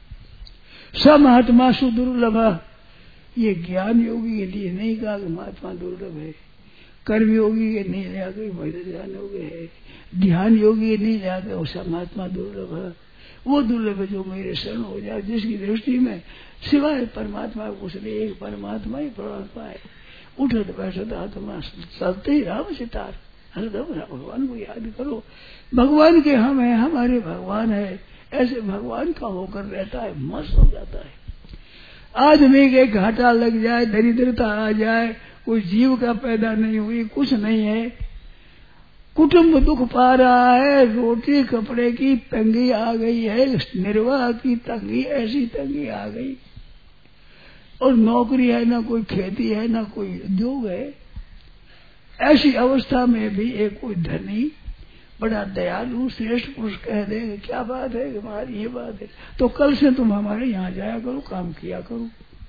सब महात्मा सुदुर्लभ, ये ज्ञान योगी के लिए नहीं कहा कि महात्मा दुर्लभ है, कर्म योगी के नहीं लिया कि भजन ध्यान योगी है, ध्यान योगी नहीं लिया कि वो सब महात्मा दुर्लभ है। वो दुर्लभ है जो मेरे शरण हो जाए, जिसकी दृष्टि में सिवाय परमात्मा कुछ नहीं, एक परमात्मा ही परमात्मा है। उठत बैठत आत्मा चलते ही राम सितार, हरदम भगवान को याद करो। भगवान के हम है, हमारे भगवान है, ऐसे भगवान का होकर रहता है, मस्त हो जाता है। आदमी के घाटा लग जाए, दरिद्रता आ जाए, कोई जीव का पैदा नहीं हुई, कुछ नहीं है, कुटुंब दुख पा रहा है, रोटी कपड़े की तंगी आ गई है, निर्वाह की तंगी, ऐसी तंगी आ गई, और नौकरी है ना, कोई खेती है ना, कोई उद्योग है। ऐसी अवस्था में भी एक कोई धनी बड़ा दयालु श्रेष्ठ पुरुष कह दे क्या बात है, हमारी ये बात है, तो कल से तुम हमारे यहाँ जाया करो, काम किया करो।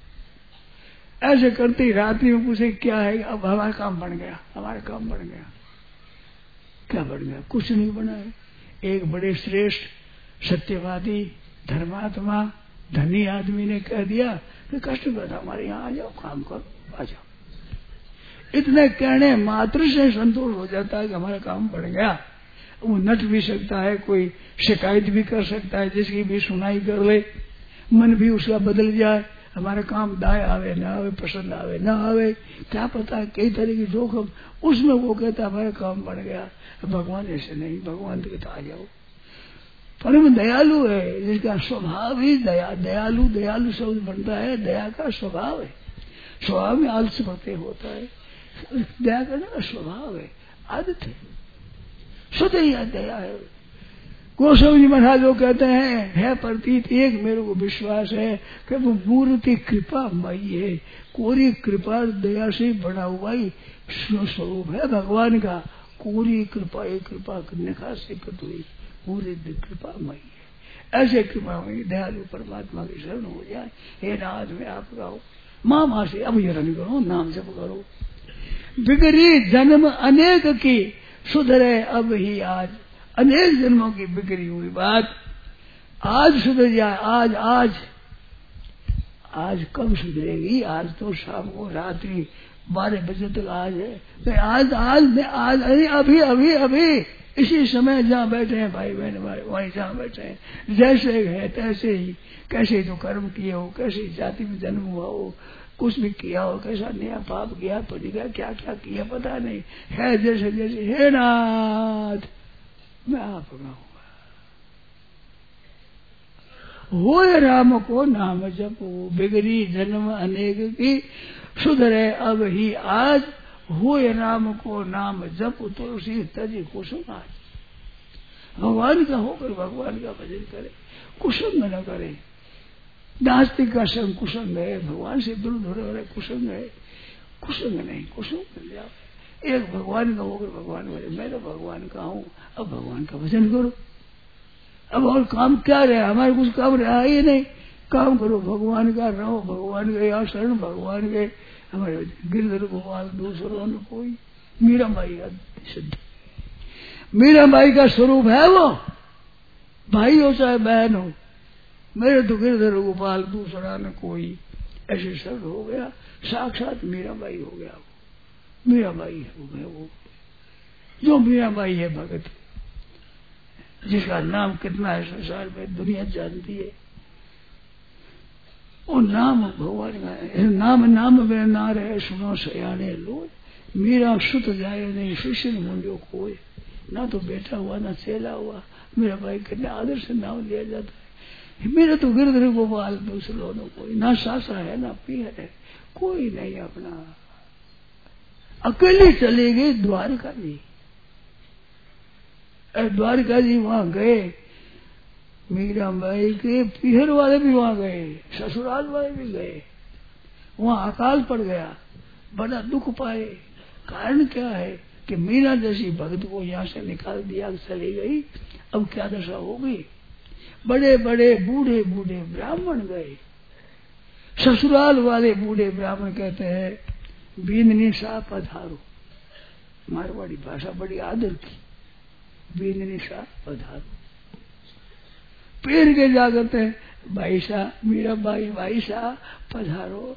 ऐसे करते ही रात्रि में पूछे क्या है, अब हमारा काम बन गया, हमारा काम बन गया। क्या बन गया? कुछ नहीं बना है। एक बड़े श्रेष्ठ सत्यवादी धर्मात्मा धनी आदमी ने कह दिया कि कष्ट बैठा हमारे यहाँ आ जाओ, काम करो, आ जाओ। इतने कहने मात्र से संतोष हो जाता है कि हमारा काम बढ़ गया। वो नट भी सकता है, कोई शिकायत भी कर सकता है, जिसकी भी सुनाई कर ले, मन भी उसका बदल जाए, हमारा काम दाय आवे ना आवे, पसंद आवे ना आवे, क्या पता है कई तरह की जोखम, उसमें वो कहता हमारा काम बढ़ गया। भगवान ऐसे नहीं, भगवान तो कहता आ जाओ, परम दयालु है, जिसका स्वभाव ही दया। दयालु दयालु शब्द बनता है, दया का स्वभाव है। स्वभाव में आलस्य प्रत्यय होता है, दया करने का स्वभाव है, आदत है, स्वतः ही दया है। गोस्वामी जी महाराज लोग कहते हैं, है प्रतीत एक मेरे को विश्वास है कि वो मूर्ति कृपा मई है, कोरी कृपा दया से बना हुआ ही स्वरूप है भगवान का। कोरी कृपा एक कृपा निखा से कट हुई, पूरी कृपा मई है। ऐसे कृपा मई दयालु परमात्मा की शरण हो जाए। हे नाथ में आप गाओ, माँ माँ से अब यरन करो, नाम जप करो। बिगड़ी जन्म अनेक की, सुधरे अब ही आज। अनेक जन्मों की बिगड़ी हुई बात आज सुधर जाए। आज आज आज कब सुधरेगी? आज तो शाम को रात्रि बारह बजे तक आज है। तो आज आज में आज अरे अभी अभी अभी इसी समय जहाँ बैठे हैं भाई बहन भाई, वहीं जहाँ बैठे हैं, जैसे है तैसे ही। कैसे तो कर्म किए हो, कैसी जाति में जन्म हुआ हो, कुछ भी किया हो, कैसा नया पाप किया पड़ी गया, क्या क्या किया पता नहीं है। जैसे जैसे हे नाथ मैं आप गाऊंगा। हो राम को नाम जपो, बिगड़ी जन्म अनेक की, सुधरे अब ही आज। हो राम को नाम जप, तुलसी तज कुसुम आज। भगवान का होकर भगवान का भजन करे, कुसुम न करे। नास्तिक का संग कुसंग है, भगवान से दूर दूर हो रहे कुसंग है। कुसंग नहीं, कुसुम बन जाओ। एक भगवान का होकर भगवान भजन, मैं तो भगवान का हूँ, अब भगवान का भजन करो। अब और काम क्या रहा? हमारे कुछ काम रहा ही नहीं। काम करो भगवान का, रहो भगवान के यहाँ शरण, भगवान के। हमारे गिरधर गोपाल दूसरों ने कोई, मीरा बाई का सिद्ध, मीरा बाई का स्वरूप है वो, भाई हो चाहे बहन हो। मेरे तो गिरधर गोपाल दूसरा ने कोई, ऐसे शब्द हो गया। साक्षात मीराबाई हो गया वो, मीराबाई हो गया वो। जो मीराबाई है भगत, जिसका नाम कितना है संसार में दुनिया जानती है, वो नाम भगवान का है। नाम नाम में ना रहे सुनो सयाने लोग। मीरा सुत जाए नहीं शिष्य मुंडो कोई, ना तो बेटा हुआ ना चेला हुआ। मेरा भाई कितने आदर से नाम लिया जाता है। मेरा तो गिरधर गोपाल दूसरों ने कोई, ना सासा है ना पीर है, कोई नहीं अपना। अकेले चले गए द्वारका जी। द्वारका जी वहां गए, मीरा बाई के पीहर वाले भी वहां गए, ससुराल वाले भी गए। वहां अकाल पड़ गया, बड़ा दुख पाए। कारण क्या है कि मीरा जैसी भक्त को यहाँ से निकाल दिया, चली गई। अब क्या दशा हो गई? बड़े बड़े बूढ़े बूढ़े ब्राह्मण गए। ससुराल वाले बूढ़े ब्राह्मण कहते हैं बींदनी सा पधारो। मारवाड़ी भाषा बड़ी आदर की, बींदनी सा पधारो। पेड़ के जागते हैं भाई साहब, मीरा बाई भाई साहब पधारो।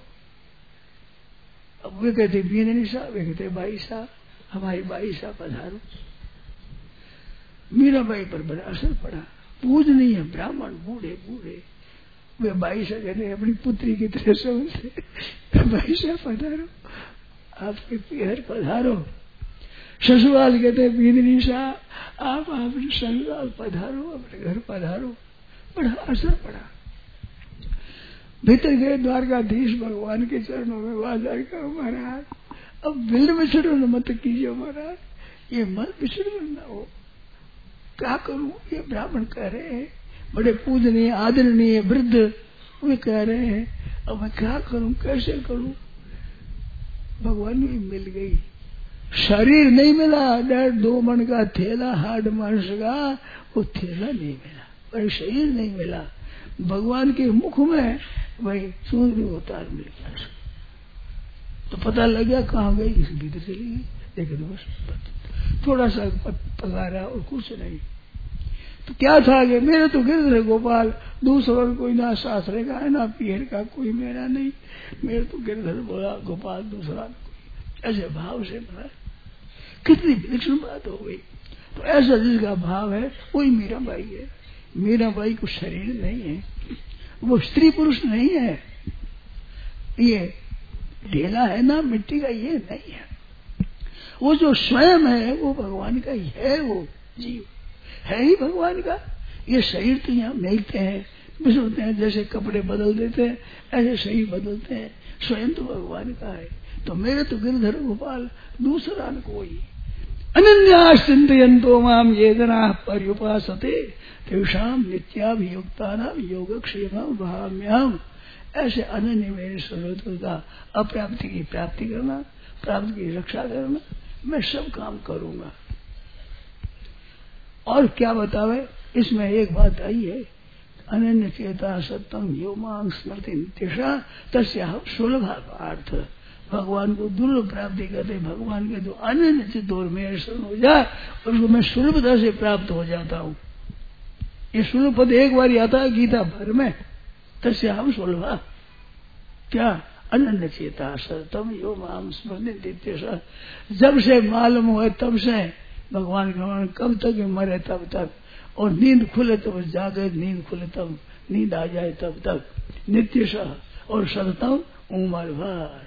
अब वे कहते बींदनी साहब, वे कहते भाई साहब, हमारी बाई साहब पधारो। मीरा बाई पर बड़ा असर पड़ा। पूजनीय है ब्राह्मण बूढ़े बूढ़े, वे बाई साहब कहते अपनी पुत्री की तरह से उनसे भाई साहब पधारो, आपके पीहर पधारो। ससुराल कहते बींदनी साहब, आप अपने ससुराल पधारो, अपने घर पधारो। बड़ा असर पड़ा। भीतर गए द्वारकाधीश भगवान के चरणों में, वाजार करो महाराज, अब बिल्ड विसर्जन मत कीजिए महाराज, ये मत विसर्जन न हो। क्या करूं? ये ब्राह्मण कह रहे हैं, बड़े पूजनीय आदरणीय वृद्ध, वे कह रहे हैं, अब मैं क्या करूं, कैसे करूं? भगवान भी मिल गई। शरीर नहीं मिला, डेढ़ दो मन का थैला हार्ड मांस का, वो थैला नहीं मिला, पर शरीर नहीं मिला। भगवान के मुख में वही सूर्य अवतार मिल गया। तो पता लग गया कहाँ गई, इस भीतर चली गई। लेकिन बस थोड़ा सा पगारा और कुछ नहीं। तो क्या था कि मेरे तो गिरधर गोपाल, दूसरा कोई ना शास्त्र का है ना पीहर का, कोई मेरा नहीं। मेरे तो गिरधर बोला गोपाल, दूसरा कोई। ऐसे भाव से बना, कितनी विलक्षण बात हो गई। तो ऐसा जिसका भाव है वही मीरा बाई है। मीरा बाई को शरीर नहीं है, वो स्त्री पुरुष नहीं है, ये ढेला है ना मिट्टी का, ये नहीं है। वो जो स्वयं है वो भगवान का ही है, वो जीव है ही भगवान का। ये शरीर तो यहाँ मिलते हैं, बिसरते हैं, जैसे कपड़े बदल देते हैं ऐसे शरीर बदलते हैं, स्वयं तो भगवान का है। तो मेरे तो गिरधर गोपाल, दूसरा न कोई। अनन्या चिंतयन्तो माम ये जना पर्युपासते तेषाम नित्याभियुक्तानाम योगक्षेमं वहाम्यहम्। ऐसे अनन्य मेरे स्वरूप का अप्राप्ति की प्राप्ति करना, प्राप्ति की रक्षा करना, मैं सब काम करूंगा। और क्या बतावे, इसमें एक बात आई है, अनन्य चेता सत्यम यो मांग स्मृति नित्यशा तस्याह सुलभार्थ। भगवान को दुर्लभ प्राप्ति करते, भगवान के जो अनन्य चित्त और मेरे शरण हो जाए उसको मैं सुलभता से प्राप्त हो जाता हूँ। ये सुलभ पद एक बार आता है गीता भर में, तस्याह सुलभा। क्या? अनन्य चेता सतम यो माम स्मृति नित्यशा। जब से मालूम हुए तब से भगवान का, कब तक मरे तब तक, और नींद खुले तब जागे, नींद खुले तब नींद आ जाए तब तक, नित्यशा और सततम उम्र भर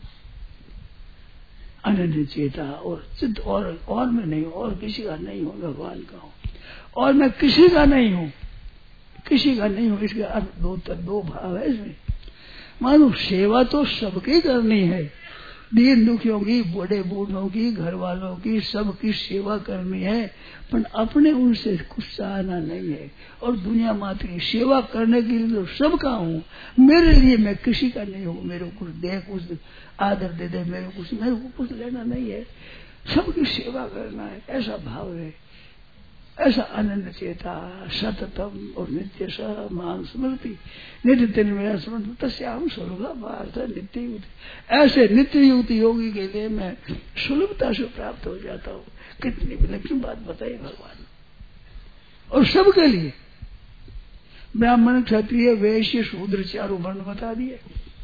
अनन्य चेता और चित्त। और और मैं नहीं हूँ, और किसी का नहीं हूँ, भगवान का हूँ, और मैं किसी का नहीं हूँ, किसी का नहीं हूँ। इसके अर्थ दो दो भाव है इसमें। मानो सेवा तो सबकी करनी है, दीन दुखियों की, बूढ़े बूढ़ों की, घर वालों की, सबकी सेवा करनी है, पर अपने उनसे कुछ चाहना नहीं है। और दुनिया मात्र की सेवा करने के लिए तो सबका हूँ, मेरे लिए मैं किसी का नहीं हूँ। मेरे को कुछ दे, कुछ आदर दे दे, मेरे को कुछ मेरे को कुछ लेना नहीं है, सबकी सेवा करना है, ऐसा भाव है। ऐसा अनन्य चेता सततम और नित्य स मान स्मृति नित्य मेरा स्मृति तस्याम सुलभ नित्य युक्ति। ऐसे नित्य युक्ति योगी के लिए मैं सुलभता से प्राप्त हो जाता हूँ। कितनी विलक्षण बात बताई भगवान। और सबके लिए ब्राह्मण क्षत्रिय वैश्य शूद्र चारों वर्ण बता दिए।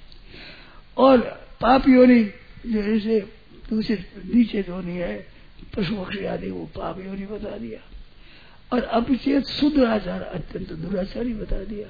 और पाप योनि जैसे दूसरे नीचे योनि है पशु पक्षी आदि, वो पाप योनि बता दिया। और अपचेत शुद्राचार अत्यंत दुराचारी बता दिया।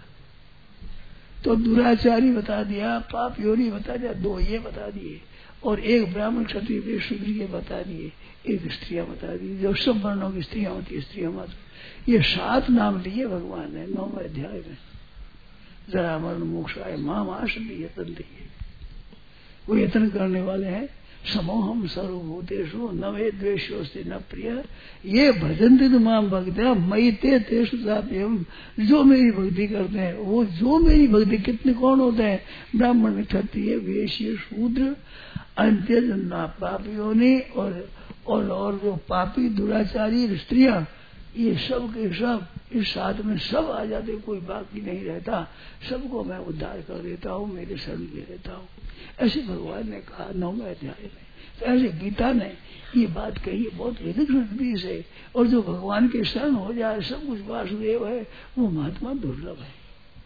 तो दुराचारी बता दिया, पाप योनि बता दिया, दो ये बता दिए। और एक ब्राह्मण क्षत्रिय शूद्र के बता दिए, एक स्त्रियां बता दी, जो सब वर्णों की स्त्रियां होती है, स्त्रियां मात्र। ये सात नाम लिए भगवान ने नौवें अध्याय में। जरा मरण मोक्ष आए माम आश्रय यतन दिए, वो यत्न करने वाले हैं। समोहम सर्वभूतेषु नवे द्वेषोस्ति न प्रिय ये भजन्ति तो माम भक्त्या मयि ते तेषु चाप्यहम्। जो मेरी भक्ति करते हैं, वो जो मेरी भक्ति, कितने कौन होते हैं? ब्राह्मण क्षत्रिय वैश्य शूद्र अंत्य जन्ना पापियों और और और जो पापी दुराचारी स्त्रियां, ये सब के सब इस साथ में सब आ जाते, कोई बाकी नहीं रहता। सबको मैं उद्धार कर देता हूँ, मेरे शरण ले लेता हूँ। ऐसे भगवान ने कहा नौवें अध्याय में। तो ऐसे गीता ने ये बात कही, बहुत विलक्षण से। और जो भगवान के शरण हो जाए, सब कुछ वासुदेव है, वो महात्मा दुर्लभ है।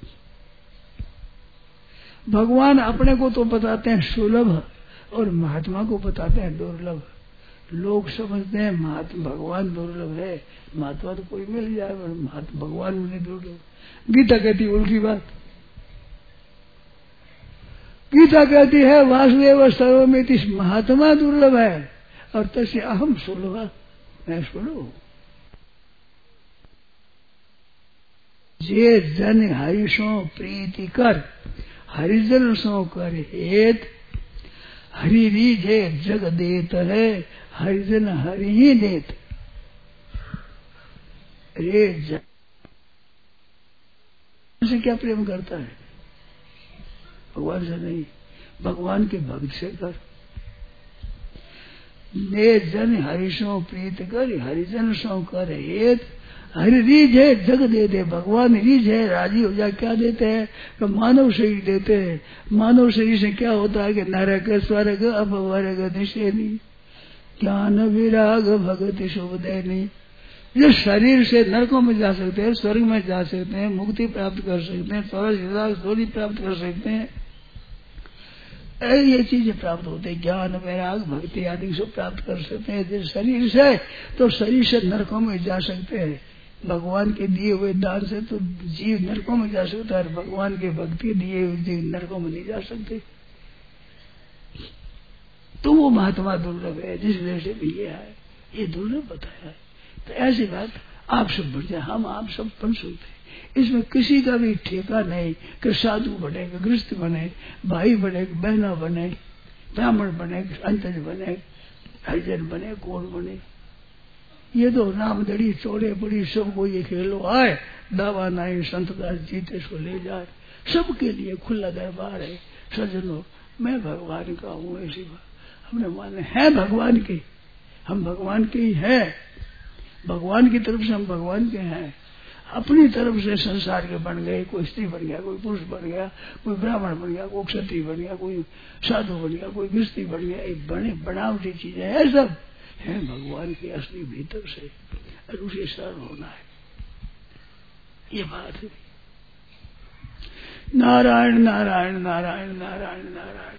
भगवान अपने को तो बताते हैं सुलभ, और महात्मा को बताते हैं दुर्लभ। लोग समझते हैं महात्मा भगवान दुर्लभ है, महात्मा तो कोई मिल जाए, महात्मा भगवान नहीं दुर्लभ। गीता कहती उल्टी बात। गीता कहती है वासुदेव सर्वमिति, महात्मा दुर्लभ है, और तस्य अहम सुलभ, मैं सुलभ। जे जन हरिशो प्रीति कर हरिजन सो कर हेत, हरि रीझे जग देत है, हरिजन हरि ही देत। रे जन से क्या प्रेम करता है? भगवान से नहीं, भगवान के भक्त से कर। ने जन हरिशो प्रीत कर हरिजन सो कर हेत, हरि रीझ है जग दे दे। भगवान रीझ है, राजी हो जाए। क्या देते हैं? तो मानव शरीर देते हैं। मानव शरीर से क्या होता है कि नरक स्वर्ग अपवर्ग निषेधी ज्ञान विराग भगति शुभ देनी। जिस शरीर से नरकों में जा सकते हैं, स्वर्ग में जा सकते हैं, मुक्ति प्राप्त कर सकते हैं, सोनी प्राप्त कर सकते हैं, ये चीजें प्राप्त होते हैं। ज्ञान वैराग भक्ति आदि से प्राप्त कर सकते हैं जिस शरीर से। तो शरीर से नरकों में जा सकते हैं। भगवान के दिए हुए दान से तो जीव नरकों में जा सकता है, भगवान के भक्ति दिए हुए जीव नरकों में नहीं जा सकते। तो वो महात्मा दुर्लभ है, जिस वजह से भी ये है, ये दुर्लभ बताया है। तो ऐसी बात आप सब बढ़ जाए, हम आप सब बन सकते। इसमें किसी का भी ठेका नहीं कि साधु बने, गृहस्थ बने, भाई बने, बहना बने, ब्राह्मण बने, अंतज बने, हरिजन बने, कौन बने। ये तो रामदड़ी चोरे बड़ी सबको ये खेलो आए, दावा नहीं संतदास जीते सो ले जाए। सबके लिए खुला दरबार है। सज्जनों, मैं भगवान का हूँ, ऐसी बात हमने माने हैं भगवान के, हम भगवान के ही हैं। भगवान की तरफ से हम भगवान के हैं। अपनी तरफ से संसार के बन गए, कोई स्त्री बन गया, कोई पुरुष बन गया, कोई ब्राह्मण बन गया, कोई क्षत्रिय बन गया, कोई साधु बन गया, कोई गृहस्थी बन गया। ये बने बनावटी चीजें है, सब है भगवान के असली भीतर से, और उसे शरण होना है। ये बात है। नारायण नारायण नारायण नारायण नारायण।